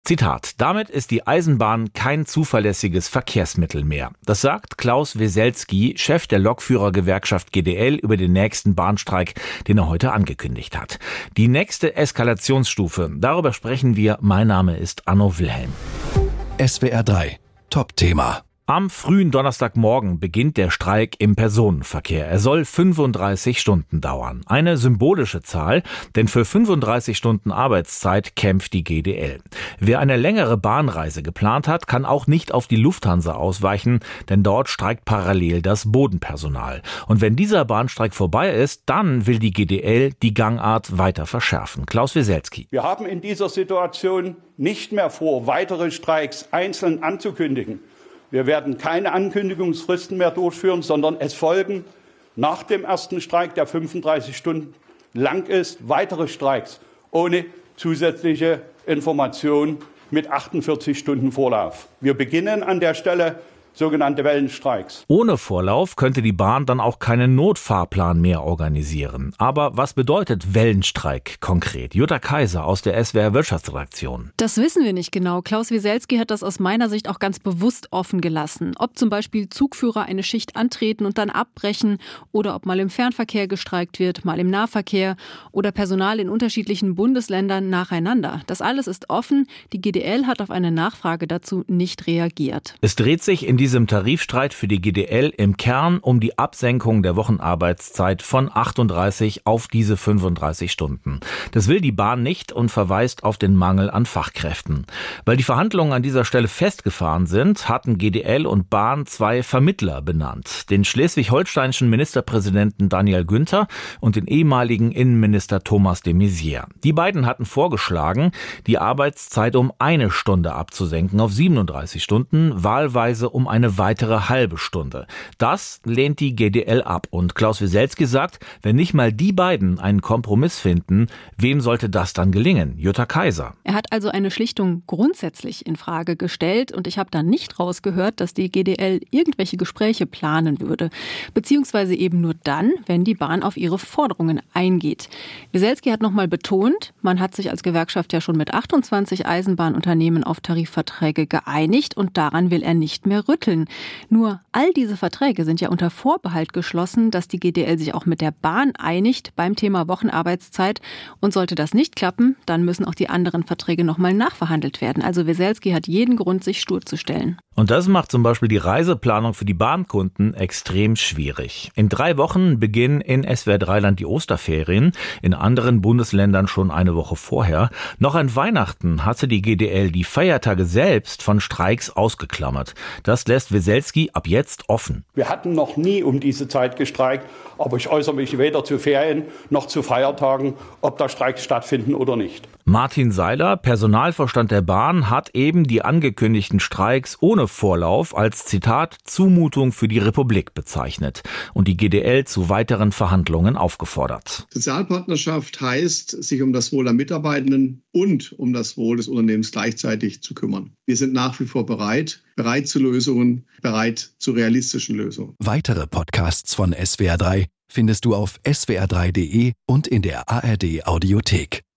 Zitat: Damit ist die Eisenbahn kein zuverlässiges Verkehrsmittel mehr. Das sagt Klaus Weselski, Chef der Lokführergewerkschaft GDL, über den nächsten Bahnstreik, den er heute angekündigt hat. Die nächste Eskalationsstufe, darüber sprechen wir. Mein Name ist Anno Wilhelm. SWR 3, Top-Thema. Am frühen Donnerstagmorgen beginnt der Streik im Personenverkehr. Er soll 35 Stunden dauern. Eine symbolische Zahl, denn für 35 Stunden Arbeitszeit kämpft die GDL. Wer eine längere Bahnreise geplant hat, kann auch nicht auf die Lufthansa ausweichen, denn dort streikt parallel das Bodenpersonal. Und wenn dieser Bahnstreik vorbei ist, dann will die GDL die Gangart weiter verschärfen. Klaus Weselski. Wir haben in dieser Situation nicht mehr vor, weitere Streiks einzeln anzukündigen. Wir werden keine Ankündigungsfristen mehr durchführen, sondern es folgen nach dem ersten Streik, der 35 Stunden lang ist, weitere Streiks ohne zusätzliche Information mit 48 Stunden Vorlauf. Wir beginnen an der Stelle sogenannte Wellenstreiks. Ohne Vorlauf könnte die Bahn dann auch keinen Notfahrplan mehr organisieren. Aber was bedeutet Wellenstreik konkret? Jutta Kaiser aus der SWR Wirtschaftsredaktion. Das wissen wir nicht genau. Klaus Weselski hat das aus meiner Sicht auch ganz bewusst offen gelassen. Ob zum Beispiel Zugführer eine Schicht antreten und dann abbrechen oder ob mal im Fernverkehr gestreikt wird, mal im Nahverkehr oder Personal in unterschiedlichen Bundesländern nacheinander. Das alles ist offen. Die GDL hat auf eine Nachfrage dazu nicht reagiert. Es dreht sich in diesem Tarifstreit für die GDL im Kern um die Absenkung der Wochenarbeitszeit von 38 auf diese 35 Stunden. Das will die Bahn nicht und verweist auf den Mangel an Fachkräften. Weil die Verhandlungen an dieser Stelle festgefahren sind, hatten GDL und Bahn zwei Vermittler benannt. Den schleswig-holsteinischen Ministerpräsidenten Daniel Günther und den ehemaligen Innenminister Thomas de Maizière. Die beiden hatten vorgeschlagen, die Arbeitszeit um 1 Stunde abzusenken auf 37 Stunden, wahlweise um eine weitere halbe Stunde. Das lehnt die GDL ab. Und Klaus Weselski sagt, wenn nicht mal die beiden einen Kompromiss finden, wem sollte das dann gelingen? Jutta Kaiser. Er hat also eine Schlichtung grundsätzlich in Frage gestellt und ich habe da nicht rausgehört, dass die GDL irgendwelche Gespräche planen würde. Beziehungsweise eben nur dann, wenn die Bahn auf ihre Forderungen eingeht. Weselski hat nochmal betont, man hat sich als Gewerkschaft ja schon mit 28 Eisenbahnunternehmen auf Tarifverträge geeinigt und daran will er nicht mehr rütteln. Nur all diese Verträge sind ja unter Vorbehalt geschlossen, dass die GDL sich auch mit der Bahn einigt beim Thema Wochenarbeitszeit. Und sollte das nicht klappen, dann müssen auch die anderen Verträge nochmal nachverhandelt werden. Also Weselski hat jeden Grund, sich stur zu stellen. Und das macht zum Beispiel die Reiseplanung für die Bahnkunden extrem schwierig. In 3 Wochen beginnen in SWR 3 die Osterferien, in anderen Bundesländern schon eine Woche vorher. Noch an Weihnachten hatte die GDL die Feiertage selbst von Streiks ausgeklammert. Das lässt Weselski ab jetzt offen. Wir hatten noch nie um diese Zeit gestreikt, aber ich äußere mich weder zu Ferien noch zu Feiertagen, ob da Streiks stattfinden oder nicht. Martin Seiler, Personalvorstand der Bahn, hat eben die angekündigten Streiks ohne Vorlauf als, Zitat, Zumutung für die Republik bezeichnet und die GDL zu weiteren Verhandlungen aufgefordert. Sozialpartnerschaft heißt, sich um das Wohl der Mitarbeitenden und um das Wohl des Unternehmens gleichzeitig zu kümmern. Wir sind nach wie vor bereit zu Lösungen, bereit zu realistischen Lösungen. Weitere Podcasts von SWR 3 findest du auf swr3.de und in der ARD Audiothek.